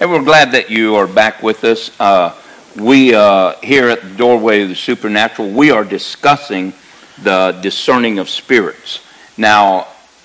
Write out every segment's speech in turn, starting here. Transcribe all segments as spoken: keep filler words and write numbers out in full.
And we're glad that you are back with us. Uh, we, uh, here at the Doorway of the Supernatural, we are discussing the discerning of spirits. Now,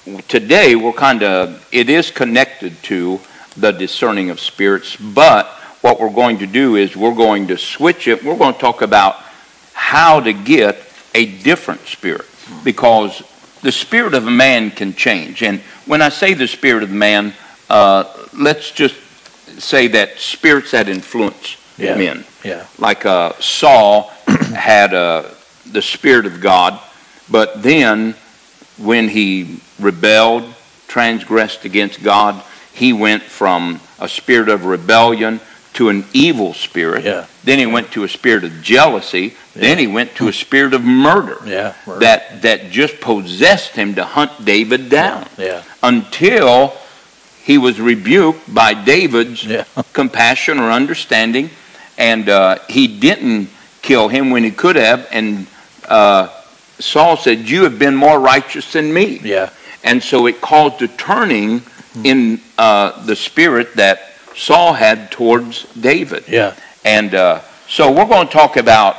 today we're kind of, it is connected to the discerning of spirits, but what we're going to do is we're going to switch it. We're going to talk about how to get a different spirit, because the spirit of a man can change. And when I say the spirit of man, uh, let's just say that spirits that influence yeah. men. Yeah. Like uh, Saul had uh, the Spirit of God, but then when he rebelled, transgressed against God, he went from a spirit of rebellion to an evil spirit. Yeah. Then he went to a spirit of jealousy. Yeah. Then he went to a spirit of murder. Yeah. Murder. That that just possessed him to hunt David down. Yeah. Yeah. Until he was rebuked by David's yeah. compassion or understanding, and uh, he didn't kill him when he could have. And uh, Saul said, "You have been more righteous than me." Yeah. And so it caused a turning in uh, the spirit that Saul had towards David. Yeah. And uh, so we're going to talk about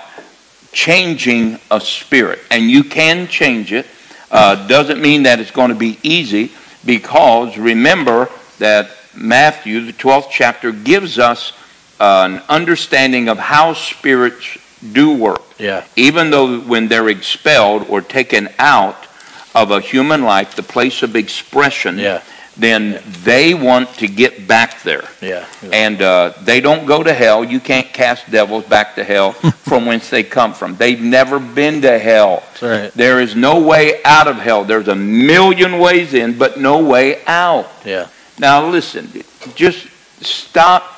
changing a spirit, and you can change it. Uh, doesn't mean that it's going to be easy, because remember that Matthew, the twelfth chapter, gives us uh, an understanding of how spirits do work. Yeah. Even though when they're expelled or taken out of a human life, the place of expression, yeah. then yeah. they want to get back there. Yeah. yeah. And uh, they don't go to hell. You can't cast devils back to hell from whence they come from. They've never been to hell. That's right. There is no way out of hell. There's a million ways in, but no way out. Yeah. Now listen, just stop.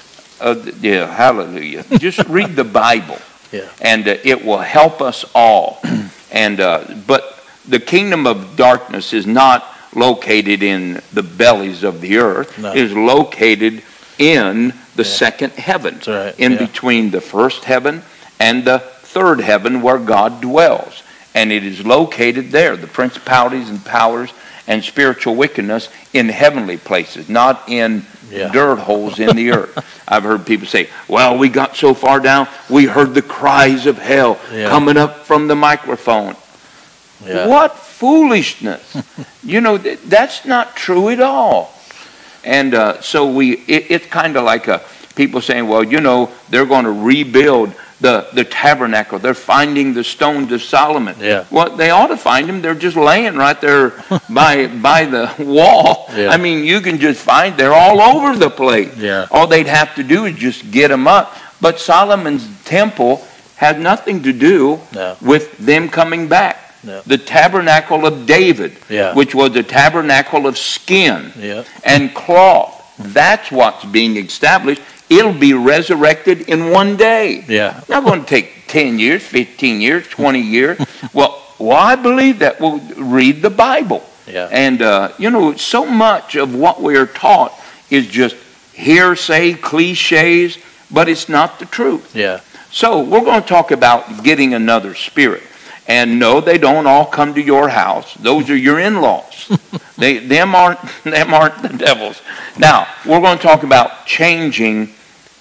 Uh, yeah, hallelujah. Just read the Bible, yeah. and uh, it will help us all. And uh, but the kingdom of darkness is not located in the bellies of the earth. No. It is located in the yeah. second heaven, That's right. in yeah. between the first heaven and the third heaven where God dwells. And it is located there, the principalities and powers and spiritual wickedness in heavenly places, not in yeah. dirt holes in the earth. I've heard people say, well, we got so far down, we heard the cries of hell yeah. coming up from the microphone. Yeah. What foolishness. You know, th- that's not true at all. And uh, so we, it, it's kind of like a, people saying, well, you know, they're going to rebuild the, the tabernacle. They're finding the stones of Solomon. Yeah. Well, they ought to find them. They're just laying right there by by the wall. Yeah. I mean, you can just find, they're all over the place. Yeah. All they'd have to do is just get them up. But Solomon's temple had nothing to do no. with them coming back. No. The tabernacle of David, yeah. which was a tabernacle of skin yeah. and cloth. That's what's being established. It'll be resurrected in one day. Yeah. Not going to take ten years, fifteen years, twenty years. Well, well, I believe that. We'll read the Bible. Yeah. And, uh, you know, so much of what we are taught is just hearsay, cliches, but it's not the truth. Yeah. So we're going to talk about getting another spirit. And no, they don't all come to your house. Those are your in-laws. they, them aren't, them aren't the devils. Now, we're going to talk about changing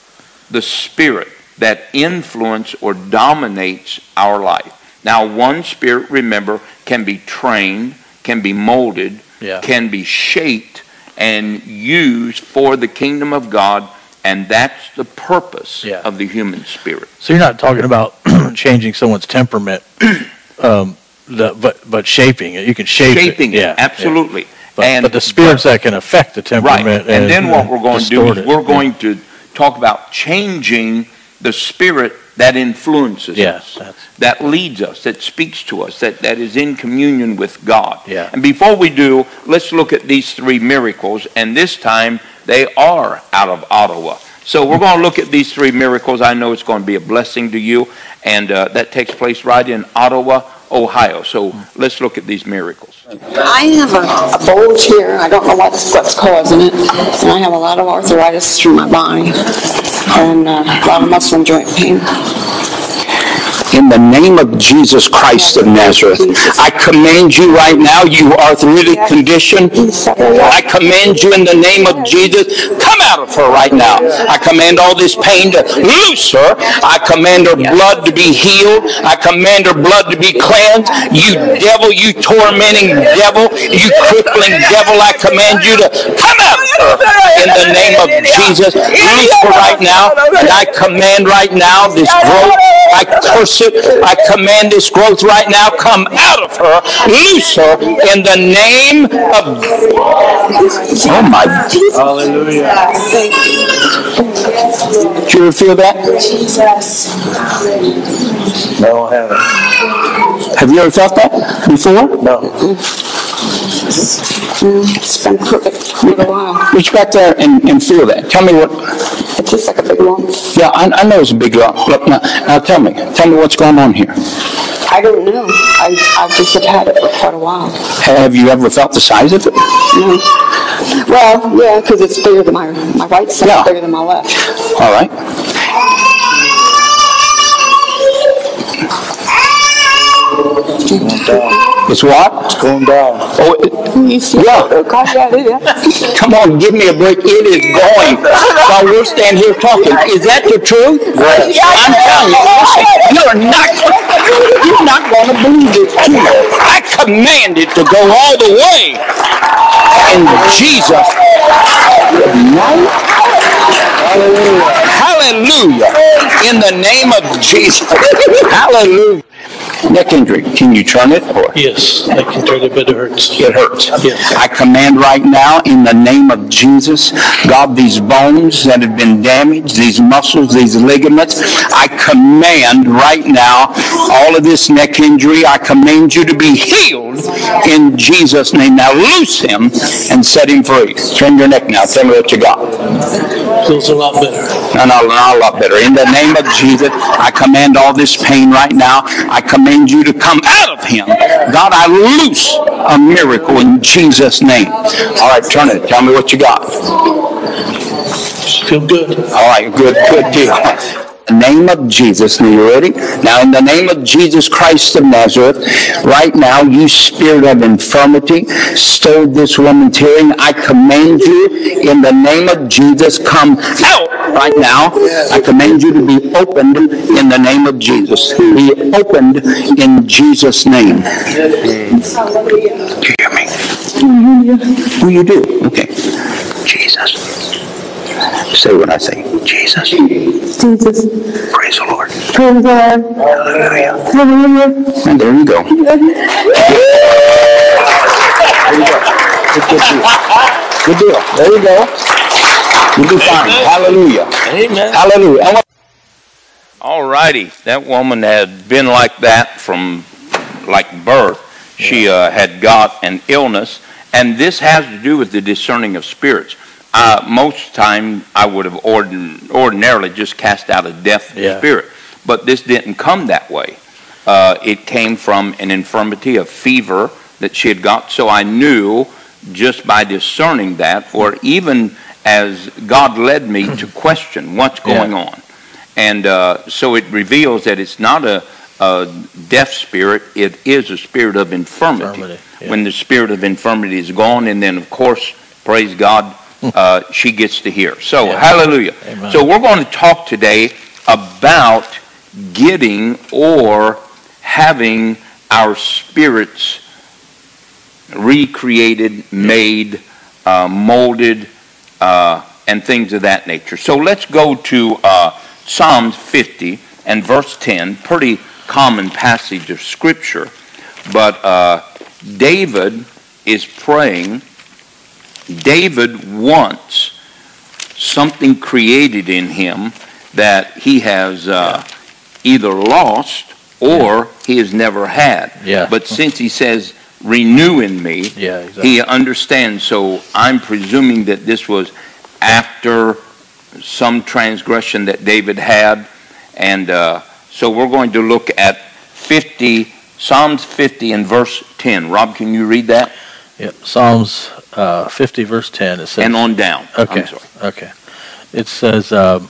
the spirit that influence or dominates our life. Now, one spirit, remember, can be trained, can be molded, yeah. can be shaped and used for the kingdom of God, and that's the purpose yeah. of the human spirit. So you're not talking about changing someone's temperament, um, the, but but shaping it. You can shape Shaping it. it, Yeah, absolutely. Yeah. But, and, but the spirits but, that can affect the temperament. Right, and, and then what we're going to do is it. we're going yeah. to talk about changing the spirit that influences yes, us, that leads us, that speaks to us, that, that is in communion with God. Yeah. And before we do, let's look at these three miracles, and this time they are out of Ottawa. So we're going to look at these three miracles. I know it's going to be a blessing to you, and uh, that takes place right in Ottawa, Ohio. So let's look at these miracles. I have a, a bulge here. I don't know what's, what's causing it. And I have a lot of arthritis through my body and uh, a lot of muscle and joint pain. In the name of Jesus Christ of Nazareth, I command you right now, you arthritic condition, I command you in the name of Jesus, come out of her right now. I command all this pain to loose her. I command her blood to be healed. I command her blood to be cleansed. You devil, you tormenting devil, you crippling devil, I command you to come out of her in the name of Jesus. Loose her right now, and I command right now this growth. I curse it. I command this growth right now. Come out of her. Loose her in the name of... Oh my... Hallelujah. Did you ever feel that? Jesus. No, I haven't. Have you ever felt that before? No. It's been crooked for a while. Reach back there and, and feel that. Tell me what... It's just like a big lump. Yeah, I, I know it's a big lump. Look, now, now tell me. Tell me what's going on here. I don't know. I I just have had it for quite a while. Have you ever felt the size of it? No. Well, yeah, because it's bigger than my my right side, Yeah. bigger than my left. All right. It's what? It's going down. Oh, it, You see? Yeah. Oh, God, yeah, it is. come on, give me a break. It is going while we're standing here talking. Is that the truth? Yes. I'm telling you, listen, you're not, you're not going to believe this too. I command it to go all the way. In Jesus' name. Hallelujah. In the name of Jesus. Hallelujah. Neck injury. Can you turn it? Or? Yes, I can turn it, but it hurts. It hurts. Yes. I command right now in the name of Jesus, God, these bones that have been damaged, these muscles, these ligaments, I command right now all of this neck injury, I command you to be healed in Jesus' name. Now loose him and set him free. Turn your neck now. Tell me what you got. Feels a lot better. No, no, no, a lot better. In the name of Jesus, I command all this pain right now. I command you to come out of him. God, I loose a miracle in Jesus' name. All right, turn it. Tell me what you got. Feel good. All right, good, good deal. In the name of Jesus, are you ready? Now, in the name of Jesus Christ of Nazareth, right now, you spirit of infirmity, stirred this woman's hearing. I command you, in the name of Jesus, come out right now. I command you to be opened in the name of Jesus. Be opened in Jesus' name. Do you hear me? Oh, you do? Okay. Jesus. Say what I say. Jesus. Jesus. Praise the Lord. Praise God. Hallelujah. Hallelujah. And there you go. There you go. Good, good deal. Good deal. There you go. You'll be fine. Hallelujah. Amen. Hallelujah. All righty. That woman had been like that from like birth. She uh, had got an illness, and this has to do with the discerning of spirits. Uh, most time I would have ordin- ordinarily just cast out a deaf Yeah. spirit, but this didn't come that way. Uh, it came from an infirmity of fever that she had got, so I knew just by discerning that, or even as God led me to question what's going Yeah. on. And uh, so it reveals that it's not a, a deaf spirit, it is a spirit of infirmity. Infirmity, yeah. When the spirit of infirmity is gone, and then of course, praise God, uh, she gets to hear. So, Yeah. hallelujah. Amen. So we're going to talk today about getting or having our spirits recreated, made, uh, molded, uh, and things of that nature. So let's go to uh, Psalms fifty and verse ten, pretty common passage of Scripture. But uh, David is praying. David wants something created in him that he has uh, either lost or he has never had. Yeah. But since he says, renew in me, Yeah, exactly. he understands. So I'm presuming that this was after some transgression that David had. And uh, so we're going to look at fifty, Psalms fifty and verse ten. Rob, can you read that? Yeah, Psalms uh, fifty, verse ten. It says, And on down. Okay. I'm sorry. Okay. It says, um,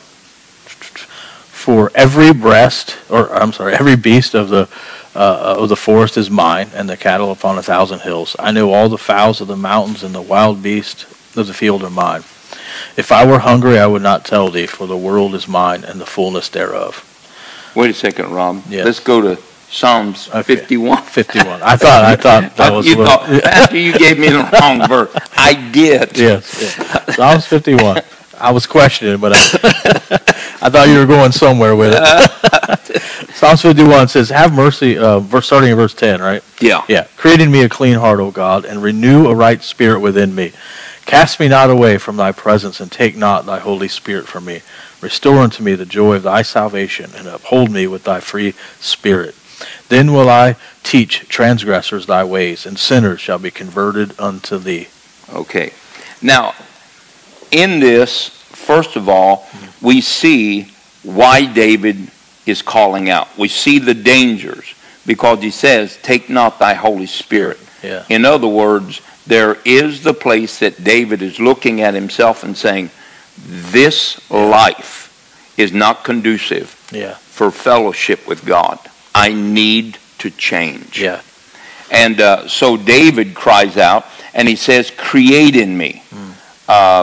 "For every breast, or I'm sorry, every beast of the uh, of the forest is mine, and the cattle upon a thousand hills. I know all the fowls of the mountains, and the wild beasts of the field are mine. If I were hungry, I would not tell thee, for the world is mine and the fullness thereof. Wait a second, Rob. Yes. Let's go to Psalms Okay. fifty-one. fifty-one. I thought I thought that was you a little, thought, after you gave me the wrong verse. I did. yes, yes. Psalms fifty-one. I was questioning, but I, I thought you were going somewhere with it. Psalms fifty-one says, "Have mercy." Uh, verse starting in verse ten, right? Yeah. Yeah. "Create in me a clean heart, O God, and renew a right spirit within me. Cast me not away from thy presence, and take not thy Holy Spirit from me. Restore unto me the joy of thy salvation, and uphold me with thy free spirit. Then will I teach transgressors thy ways, and sinners shall be converted unto thee." Okay. Now, in this, first of all, we see why David is calling out. We see the dangers, because he says, "Take not thy Holy Spirit." Yeah. In other words, there is the place that David is looking at himself and saying, this life is not conducive Yeah. for fellowship with God. I need to change. Yeah. And uh, so David cries out, and he says, "Create in me." Mm. Uh,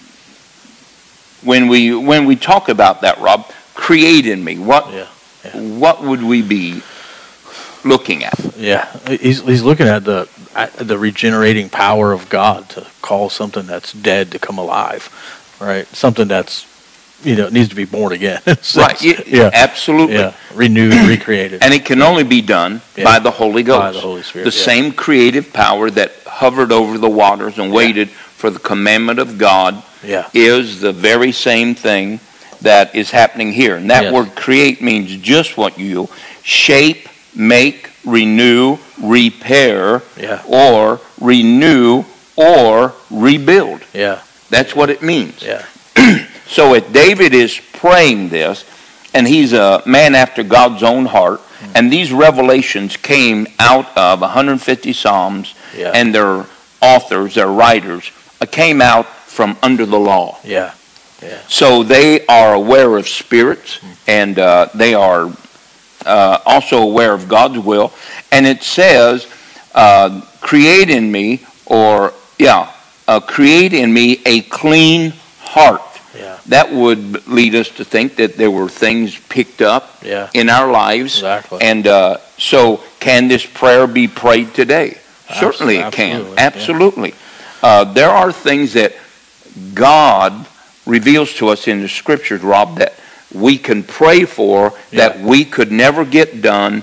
when we when we talk about that, Rob, create in me. What Yeah. Yeah. what would we be looking at? Yeah, he's he's looking at the at the regenerating power of God to call something that's dead to come alive, right? Something that's, you know, needs to be born again. So, Right. Yeah, yeah, absolutely. yeah, renewed, recreated, And it can only be done Yeah. by the Holy Ghost. By the Holy Spirit, The yeah. same creative power that hovered over the waters and waited for the commandment of God yeah, is the very same thing that is happening here. And that Yes. word create means just what you shape, make, renew, repair, Yeah. or renew, or rebuild. yeah, That's what it means. yeah, So if David is praying this, and he's a man after God's own heart, and these revelations came out of one hundred fifty Psalms, Yeah. and their authors, their writers, uh, came out from under the law. yeah, So they are aware of spirits, and uh, they are uh, also aware of God's will. And it says, uh, create in me, or, yeah, uh, create in me a clean heart. yeah, That would lead us to think that there were things picked up yeah, in our lives. Exactly. And uh, so can this prayer be prayed today? Certainly it can. absolutely, yeah. Absolutely. Uh, there are things that God reveals to us in the scriptures, Rob, that we can pray for that Yeah. we could never get done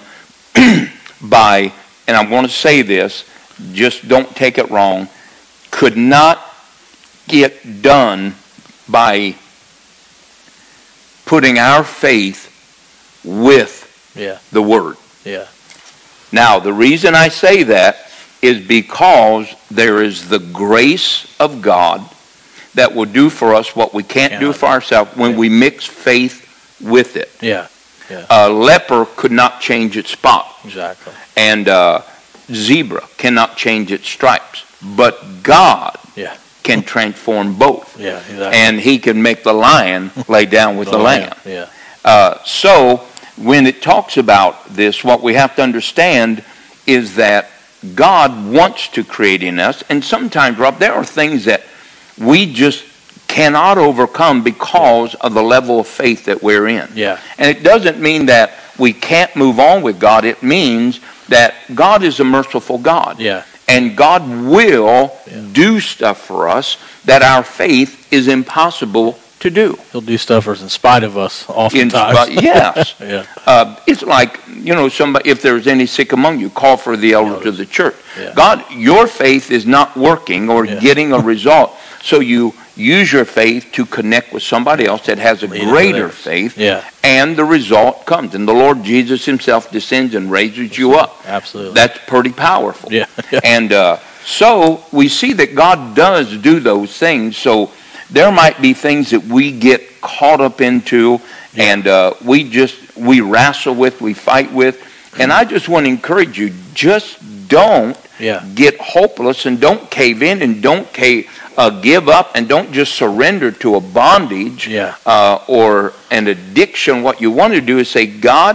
by, and I want to say this, just don't take it wrong, could not get done by putting our faith with yeah, the Word. yeah, Now, the reason I say that is because there is the grace of God that will do for us what we can't do Cannot. for ourselves when Yeah. we mix faith with it. yeah, A leper could not change its spot, exactly. and a zebra cannot change its stripes. But God Yeah, can transform both. yeah, exactly. And he can make the lion lay down with the, lamb. Yeah, Uh, so when it talks about this, what we have to understand is that God wants to create in us. And sometimes, Rob, there are things that we just cannot overcome because of the level of faith that we're in. yeah, And it doesn't mean that we can't move on with God. It means that God is a merciful God. yeah, And God will Yeah. do stuff for us that our faith is impossible to do. he'll do stuff for us in spite of us, In, oftentimes. but yes. yeah, Uh, it's like, you know, somebody, if there's any sick among you, call for the elders of the church. Yeah. God, your faith is not working or Yeah. getting a result. So you use your faith to connect with somebody else that has a Lead into greater theirs. faith, Yeah. and the result comes. And the Lord Jesus himself descends and raises you up. Absolutely. That's pretty powerful. Yeah. And uh, so we see that God does do those things. So there might be things that we get caught up into, Yeah. and uh, we just, we wrestle with, we fight with. And I just want to encourage you, just don't Yeah. get hopeless, and don't cave in, and don't cave, uh, give up, and don't just surrender to a bondage Yeah. uh, or an addiction. What you want to do is say, God,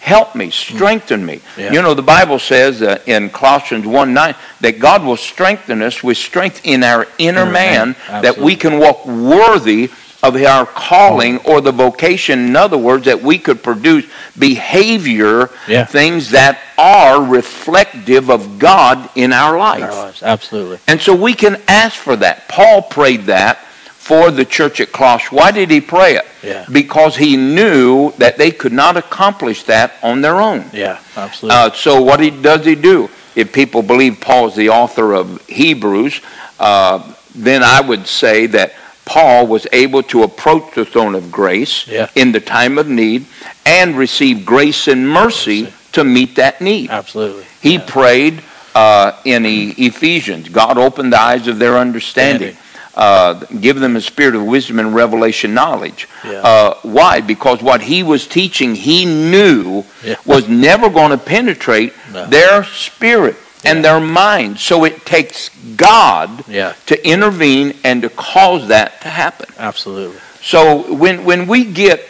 help me, strengthen me. Yeah. You know, the Bible says uh, in Colossians one nine that God will strengthen us with strength in our inner, Inner man, man. that we can walk worthy of our calling or the vocation. In other words, that we could produce behavior, Yeah. things that are reflective of God in our life. In our lives. Absolutely. And so we can ask for that. Paul prayed that for the church at Colossae. Why did he pray it? Yeah. Because he knew that they could not accomplish that on their own. Yeah, absolutely. Uh, so what he, does he do? If people believe Paul is the author of Hebrews, uh, then I would say that Paul was able to approach the throne of grace Yeah. in the time of need and receive grace and mercy, Mercy. to meet that need. Absolutely. He Yeah. prayed uh, in e- Ephesians, God opened the eyes of their understanding. Uh, give them a spirit of wisdom and revelation knowledge. Yeah. Uh, why? Because what he was teaching, he knew Yeah. was never going to penetrate No. their spirit and Yeah. their mind. So it takes God Yeah. to intervene and to cause that to happen. Absolutely. So when when we get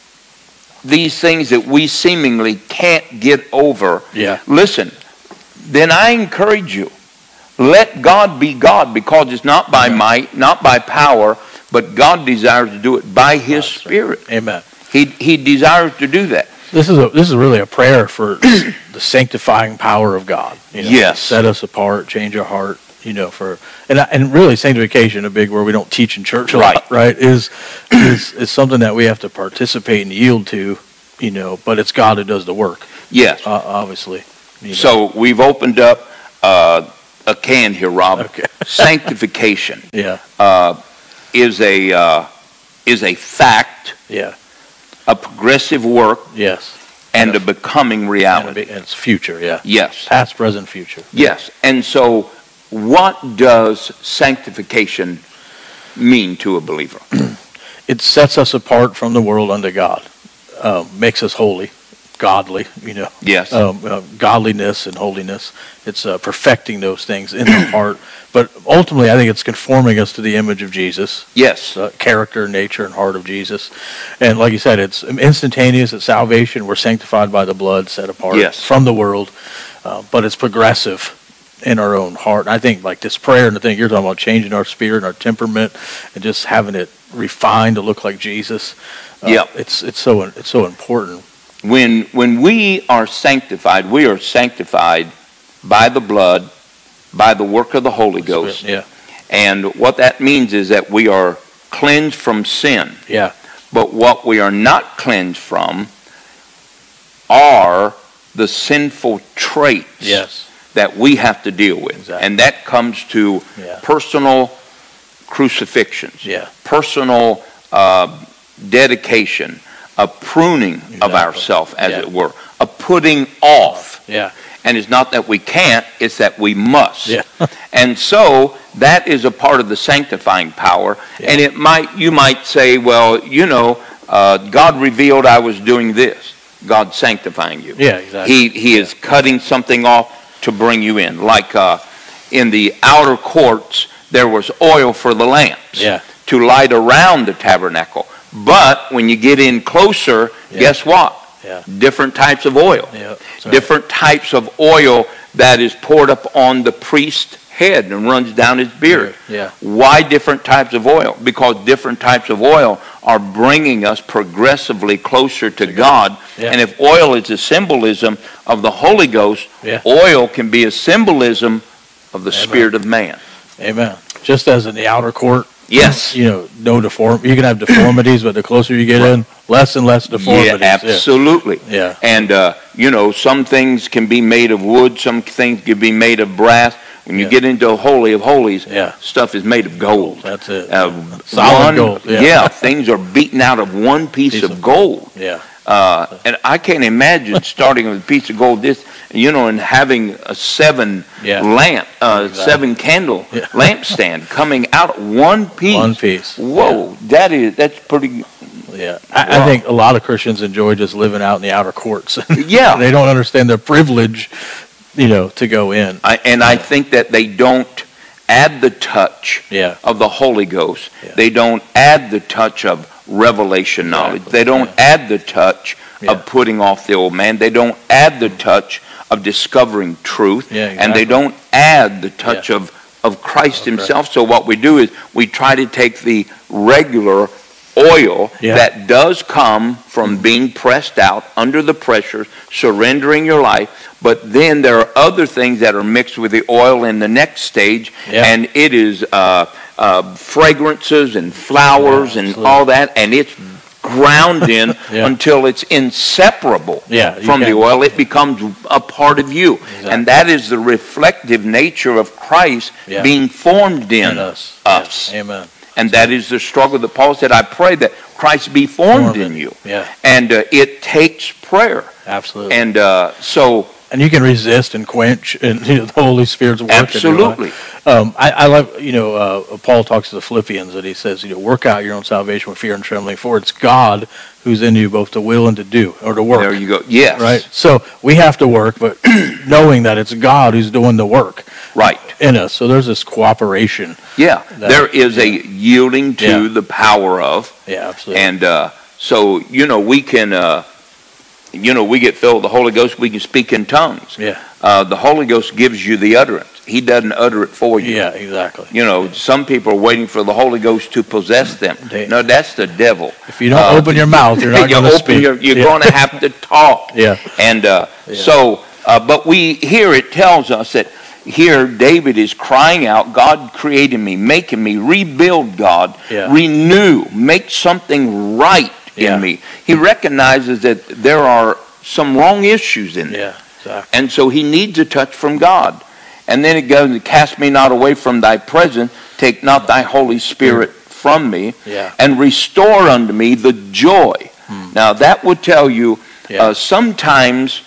these things that we seemingly can't get over, Yeah. listen, then I encourage you, let God be God, because it's not by Amen. might, not by power, but God desires to do it by His That's right. Spirit. Amen. He He desires to do that. This is a this is really a prayer for the sanctifying power of God. You know, Yes. Set us apart, change our heart. You know, for and I- and really sanctification, a big word we don't teach in church a lot, right? Is is is something that we have to participate and yield to. You know, but it's God who does the work. Yes. Uh, obviously. You know. So we've opened up uh, a can here, Rob. Okay. Sanctification yeah, uh, is a uh, is a fact, yeah, a progressive work, yes, and a becoming and, reality. it- and it's future. Yeah, Yes. past, present, future. Yes. And so what does sanctification mean to a believer? It sets us apart from the world unto God, um, makes us holy, godly. You know, Yes. um, uh, godliness and holiness. It's uh, perfecting those things in the heart. But ultimately, I think it's conforming us to the image of Jesus, Yes. the character, nature, and heart of Jesus. And like you said, it's instantaneous. It's salvation. We're sanctified by the blood, set apart Yes. from the world. Uh, but it's progressive in our own heart. And I think like this prayer and the thing you're talking about, changing our spirit and our temperament, and just having it refined to look like Jesus. Uh, Yep. It's it's so it's so important. When when we are sanctified, we are sanctified by the blood, by the work of the Holy Ghost. Yeah. And what that means is that we are cleansed from sin. Yeah. But what we are not cleansed from are the sinful traits Yes. that we have to deal with. Exactly. And that comes to Yeah. personal crucifixions, Yeah. personal uh, dedication, a pruning of Exactly. ourselves, as Yeah. it were, a putting off. Yeah. And it's not that we can't, it's that we must. Yeah. And so that is a part of the sanctifying power. Yeah. And it might, you might say, well, you know, uh, God revealed I was doing this. God's sanctifying you. Yeah, exactly. He he Yeah. is cutting something off to bring you in. Like uh, in the outer courts, there was oil for the lamps Yeah. to light around the tabernacle. But when you get in closer, Yeah. guess what? Yeah. Different types of oil. Yeah. That's right. Different types of oil that is poured up on the priest's head and runs down his beard. Yeah. Why different types of oil? Because different types of oil are bringing us progressively closer to God. Yeah. And if oil is a symbolism of the Holy Ghost, Yeah. oil can be a symbolism of the spirit of man. Amen. Just as in the outer court, Yes. you know, no deform. You can have deformities, but the closer you get in, less and less deformities. Yeah, absolutely. Yeah. And, uh, you know, some things can be made of wood, some things can be made of brass. When you Yeah. get into a Holy of Holies, Yeah. stuff is made of gold. That's it. Uh, Solid one- gold, yeah. things are beaten out of one piece, Piece of, of gold. Yeah. Uh, and I can't imagine starting with a piece of gold, this, you know, and having a seven Yeah. lamp, uh, Exactly. seven candle Yeah. lampstand coming out of one piece. One piece. Whoa, that is that's pretty. Yeah. I, I think a lot of Christians enjoy just living out in the outer courts. Yeah. They don't understand their privilege, you know, to go in. I, and I think that they don't add the touch Yeah. of the Holy Ghost. Yeah. They don't add the touch of revelation knowledge. Exactly. They don't Yeah. add the touch Yeah. of putting off the old man. They don't add the touch of discovering truth. Yeah, And they exactly. don't add the touch Yeah. of, of Christ Okay. himself. So what we do is we try to take the regular oil Yeah. that does come from being pressed out under the pressure, surrendering your life, but then there are other things that are mixed with the oil in the next stage, Yeah. and it is uh, uh, fragrances and flowers Yeah, and absolutely. all that, and it's ground in Yeah. until it's inseparable Yeah, you from the can't- oil. It becomes a part of you, Exactly. and that is the reflective nature of Christ Yeah. being formed in In us. us. Yeah. Amen. And that is the struggle that Paul said, I pray that Christ be formed Formed. in you. Yeah. And uh, it takes prayer. Absolutely. And uh, so, And you can resist and quench, and you know, the Holy Spirit's work. in your life. absolutely. Um, I, I love, you know, uh, Paul talks to the Philippians, and he says, you know, work out your own salvation with fear and trembling, for it's God who's in you both to will and to do, or to work. There you go. Yes. Right? So we have to work, but knowing that it's God who's doing the work Right. in us. So there's this cooperation. Yeah. That- there is a yeah. yielding to Yeah. the power of. Yeah, absolutely. And uh, so, you know, we can, uh, you know, we get filled with the Holy Ghost, we can speak in tongues. yeah. Uh, the Holy Ghost gives you the utterance. He doesn't utter it for you. Yeah, exactly. You know, some people are waiting for the Holy Ghost to possess them. They- No, that's the devil. If you don't Uh, open your mouth, you're not you going to open speak. your- you're Yeah. going to have to talk. Yeah. And uh, Yeah. so, uh, but we here it tells us that here David is crying out, God created me, making me, rebuild God, Yeah. renew, make something right Yeah. in me. He recognizes that there are some wrong issues in there. Yeah, exactly. And so he needs a touch from God. And then it goes, cast me not away from thy presence, take not thy Holy Spirit from me, Yeah. and restore unto me the joy. Now that would tell you, Yeah. uh, sometimes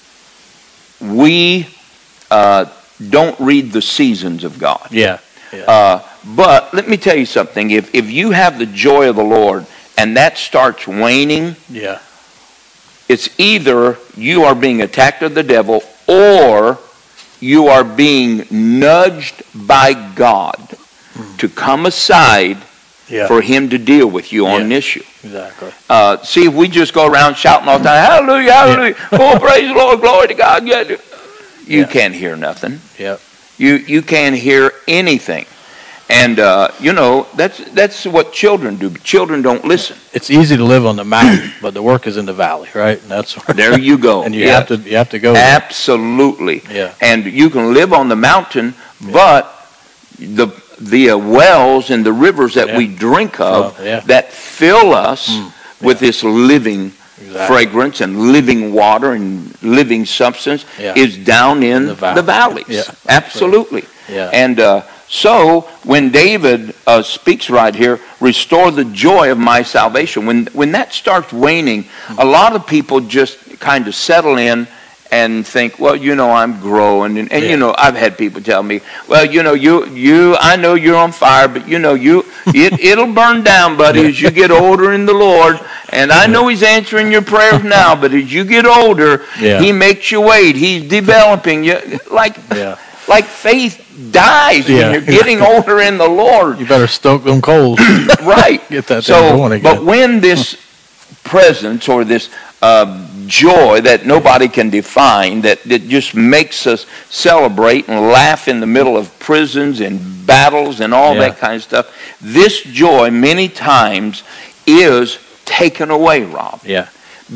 we uh, don't read the seasons of God. Yeah. Yeah. Uh, but let me tell you something, if, if you have the joy of the Lord and that starts waning, yeah. it's either you are being attacked of the devil or you are being nudged by God to come aside Yeah. for him to deal with you on an Yeah. issue. Exactly. Uh, see, if we just go around shouting all the time, hallelujah, hallelujah, oh, praise the Lord, glory to God, yeah, you Yeah. can't hear nothing. Yeah. You you can't hear anything. And, uh, you know, that's that's what children do. Children don't listen. It's easy to live on the mountain, but the work is in the valley, right? And that's where, There you go. and you Yes. have to you have to go. there. Absolutely. Yeah. And you can live on the mountain, but the the uh, wells and the rivers that Yeah. we drink of Well, yeah. that fill us with this living Exactly. fragrance and living water and living substance Yeah. is down in the valley. the valleys. Yeah. Absolutely. Yeah. And uh, so when David uh, speaks right here, restore the joy of my salvation. When when that starts waning, a lot of people just kind of settle in and think, well, you know, I'm growing, and, and Yeah. you know, I've had people tell me, well, you know, you you, I know you're on fire, but you know, you it it'll burn down, buddy, as you get older in the Lord. And I know He's answering your prayers now, but as you get older, Yeah. He makes you wait. He's developing you, like Yeah. like faith dies Yeah. when you're getting older in the Lord. You better stoke them coals. Right. Get that so, thing going again. But when this presence or this uh, joy that nobody can define, that, that just makes us celebrate and laugh in the middle of prisons and battles and all Yeah. that kind of stuff, this joy many times is taken away, Rob, Yeah.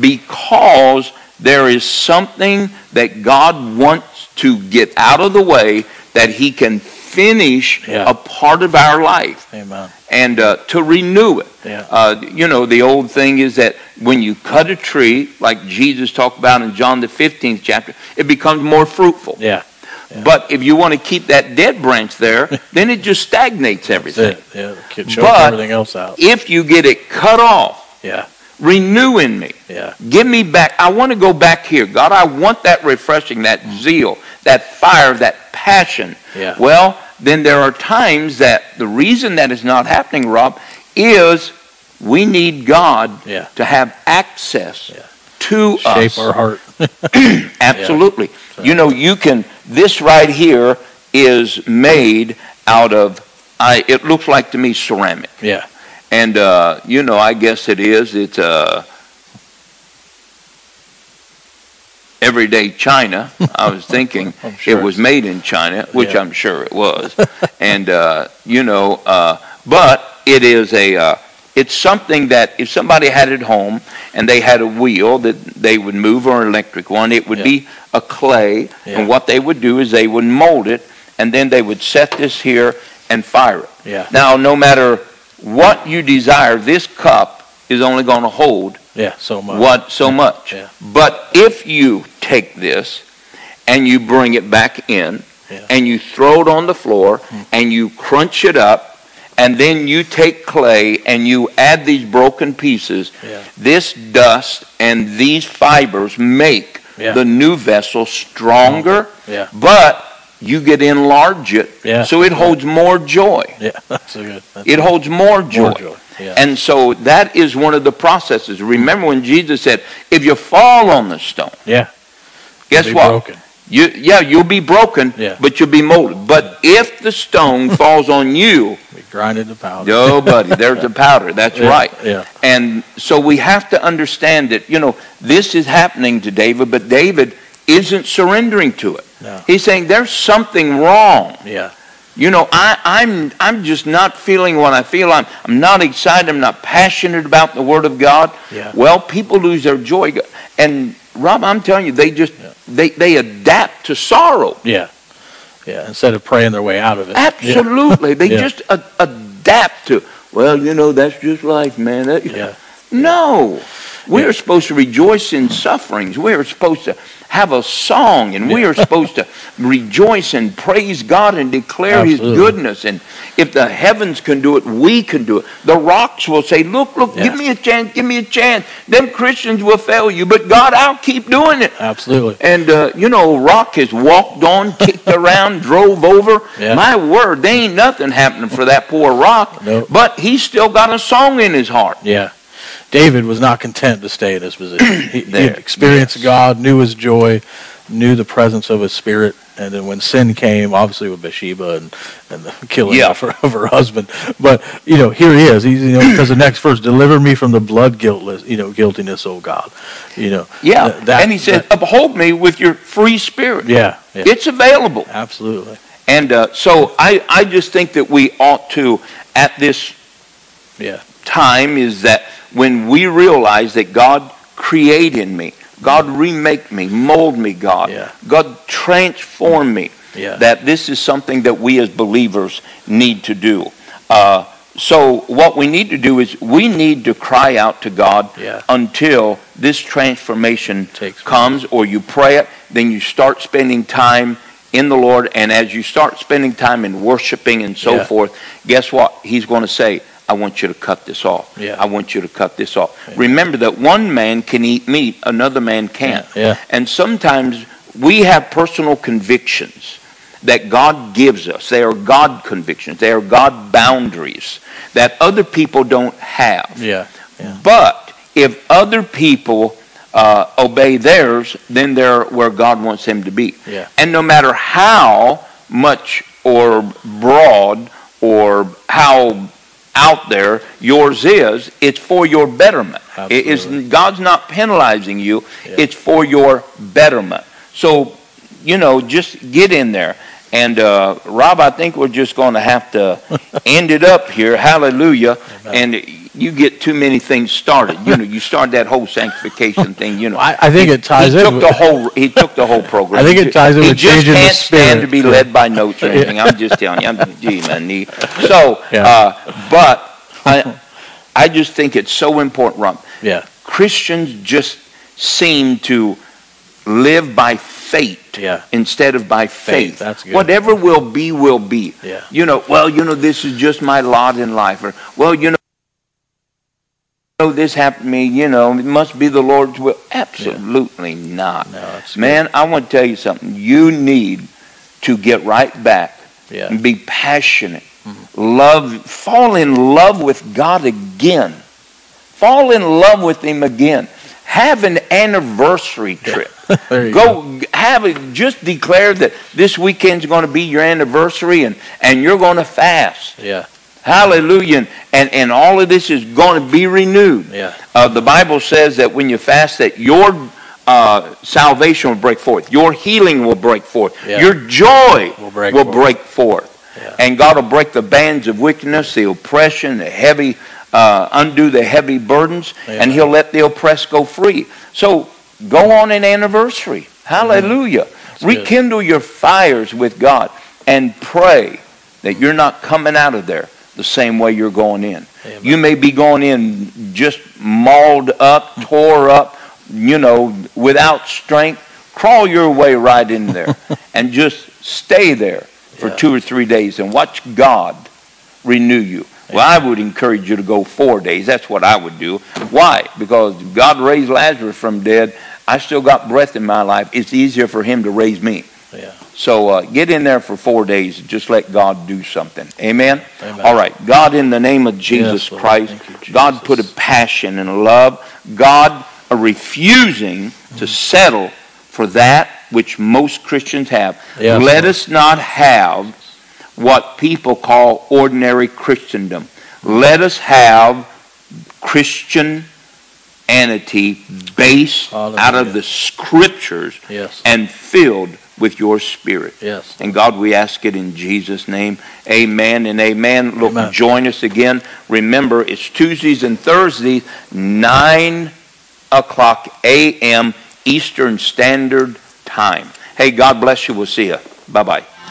because there is something that God wants to get out of the way that He can finish Yeah. a part of our life Amen. and uh, to renew it. Yeah. Uh, you know, the old thing is that when you cut a tree, like Jesus talked about in John the fifteenth chapter, it becomes more fruitful. Yeah. Yeah. But if you want to keep that dead branch there, then it just stagnates everything. That's it. Yeah. Could choke But everything else out. if you get it cut off, Yeah. renew in me. Yeah. Give me back. I want to go back here. God, I want that refreshing, that zeal, that fire, that passion. Yeah. Well, then there are times that the reason that is not happening, Rob, is we need God Yeah. to have access Yeah. to Shape us. our heart. Absolutely. You know, you can, this right here is made out of, I. It looks like to me ceramic. Yeah. And, uh, you know, I guess it is. It's uh, everyday China. I was thinking sure it was made in China, which Yeah. I'm sure it was. And, uh, you know, uh, but it is a, uh, it's something that if somebody had it home and they had a wheel that they would move, or an electric one, it would Yeah. be a clay. Yeah. And what they would do is they would mold it, and then they would set this here and fire it. Yeah. Now, no matter what you desire, this cup is only going to hold Yeah. So much. what so much. Yeah. But if you take this and you bring it back in, Yeah. and you throw it on the floor, and you crunch it up, and then you take clay and you add these broken pieces, Yeah. this dust and these fibers make Yeah. the new vessel stronger, Yeah. but you get enlarge it Yeah. so it holds more joy. Yeah. That's a good. That's It holds more joy. More joy. Yeah. And so that is one of the processes. Remember when Jesus said, if you fall on the stone, yeah. guess Be what? broken. You, yeah, you'll be broken, Yeah. but you'll be molded. But if the stone falls on you, We grinded the powder. oh, buddy, there's the powder. That's Yeah, right. yeah. And so we have to understand that, you know, this is happening to David, but David isn't surrendering to it. No. He's saying there's something wrong. Yeah. You know, I, I'm I'm just not feeling what I feel. I'm I'm not excited. I'm not passionate about the Word of God. Yeah. Well, people lose their joy. And Rob, I'm telling you, they just Yeah. they they adapt to sorrow. Yeah. Yeah. Instead of praying their way out of it. Absolutely, they Yeah. just a, adapt to. Well, you know, that's just life, man. That- Yeah. No, we Yeah. are supposed to rejoice in sufferings. We are supposed to have a song, and we Yeah. are supposed to rejoice and praise God and declare His Absolutely. goodness. And if the heavens can do it, we can do it. The rocks will say, look, look, Yeah. give me a chance, give me a chance. Them Christians will fail you, but God, I'll keep doing it. Absolutely. And, uh, you know, rock has walked on, kicked around, drove over. Yeah. My word, there ain't nothing happening for that poor rock. Nope. But he's still got a song in his heart. Yeah. David was not content to stay in his position. He, he There. had experienced God, knew his joy, knew the presence of his spirit, and then when sin came, obviously with Bathsheba and, and the killing Yeah. of, her, of her husband, but you know, here he is. He's, you know, because the next verse, deliver me from the blood guiltless, you know, guiltiness, oh God, you know. Yeah. th- that- and he said, that- uphold me with your free spirit. yeah, yeah, It's available. absolutely, And uh, so I, I just think that we ought to, at this yeah, time, is that when we realize that God create in me, God remake me, mold me, God. Yeah. God transform me. Yeah. That this is something that we as believers need to do. Uh, so what we need to do is we need to cry out to God Yeah. until this transformation Takes comes, or you pray it, then you start spending time in the Lord, and as you start spending time in worshiping and so Yeah. forth, guess what? He's going to say, I want you to cut this off. Yeah. I want you to cut this off. Remember that one man can eat meat, another man can't. Yeah, yeah. And sometimes we have personal convictions that God gives us. They are God convictions. They are God boundaries that other people don't have. yeah, yeah, But if other people uh, obey theirs, then they're where God wants them to be. Yeah. And no matter how much or broad or how out there yours is, it's for your betterment. It is, Absolutely. God's not penalizing you. Yeah. It's for your betterment. So, you know, just get in there. And uh, Rob, I think we're just going to have to end it up here. Hallelujah. Amen. And you get too many things started. You know, you start that whole sanctification thing. You know, I, I think it ties he in. took with- the whole. He took the whole program. I think it ties in he with just changing the can't stand to spirit. be led by notes or anything. I'm just telling you. I'm gee, man. He, so, Yeah. uh, but I, I just think it's so important, Rob. yeah, Christians just seem to live by faith Yeah. instead of by faith. Faith, that's good. Whatever will be, will be. Yeah. You know, well, you know, this is just my lot in life. Or, well, you know, this happened to me, you know, it must be the Lord's will. Absolutely not. No, that's good. Man, I want to tell you something. You need to get right back yeah, and be passionate. Love, fall in love with God again. Fall in love with Him again. have an anniversary trip. There you Go have it. Just declare that this weekend's going to be your anniversary, and, and you're going to fast. Yeah. Hallelujah. And, and all of this is going to be renewed. Yeah. Uh, the Bible says that when you fast, that your uh, salvation will break forth. Your healing will break forth. Yeah. Your joy will break will forth. break forth. Yeah. And God will break the bands of wickedness, the oppression, the heavy, uh, undo the heavy burdens, Yeah. and he'll let the oppressed go free. So go on an anniversary. Hallelujah. That's Rekindle good. your fires with God and pray that you're not coming out of there the same way you're going in. Amen. You may be going in just mauled up, tore up, you know, without strength. Crawl your way right in there and just stay there for Yeah. two or three days and watch God renew you. Well, I would encourage you to go four days. That's what I would do. Why? Because God raised Lazarus from dead. I still got breath in my life. It's easier for him to raise me. Yeah. So uh, get in there for four days and just let God do something. Amen? Amen. All right. God, in the name of Jesus Yes, Lord. Christ, Thank you, Jesus. God put a passion and a love. God a refusing to settle for that which most Christians have. Yes, Let Lord. us not have what people call ordinary Christendom. Let us have Christianity based Hallelujah. out of the Scriptures Yes. and filled with your Spirit. Yes. And God, we ask it in Jesus' name. Amen and amen. Look, Amen. join us again. Remember, it's Tuesdays and Thursdays, nine o'clock a m Eastern Standard Time. Hey, God bless you. We'll see you. Bye-bye.